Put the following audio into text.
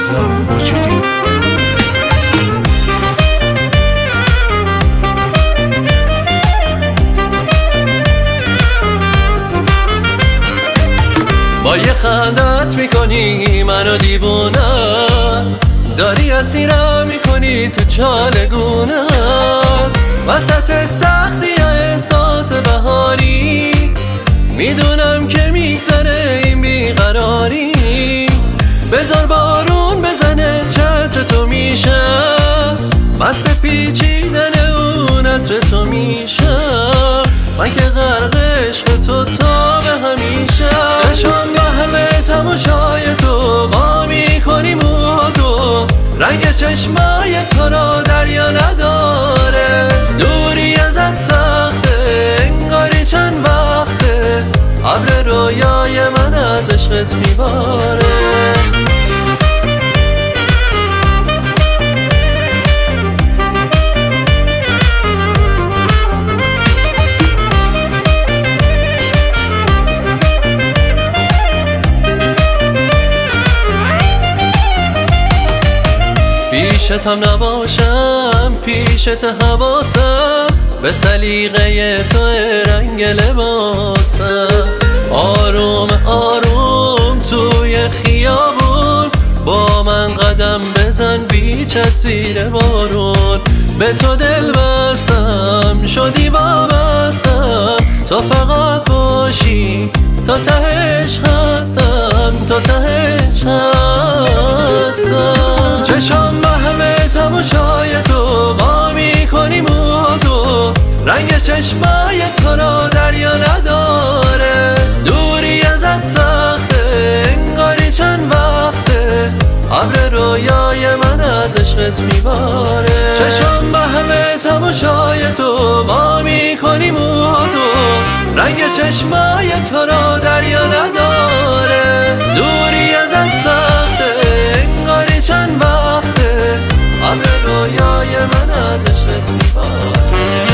رضا وجودی. با یه خندت میکنی منو دیوونه، داری اسیرم میکنی تو چالگونه، وسط سختی یا احساس بهاری، میدونم که میگذره این بیقراری. بذار بارون بزنه چتر تو میشه، مست پیچیدن اون عطر تو میشه، من که غرق عشق تو تا به همیشه. چشم همه تماشای تو وا میکنی موهاتو، رنگ چشمای تو رو دریا نداره، دوری ازت سخته انگاری چند وقته، ابر رویای من از عشقت میباره. پیشتم نباشم پیشت حواسم، به سلیقه تو رنگ لباسم، آروم آروم توی خیابون با من قدم بزن بیچت زیر بارون. به تو دل بستم شدی وابستم، تو فقط باشی تا تهش هستم، تا تهش هستم. چشم به همه تماشای تو وا میکنی موهاتو، رنگ چشمای تو رو دریا نداره، دوری ازت سخته انگاری چند وقته، ابر رویای من از عشقت میباره. چشم به همه تماشای تو وا میکنی موهاتو، رنگ چشمای تو رو دریا نداره، دوری ازت سخته انگاری چند وقته، ابر رویای من از عشقت میباره.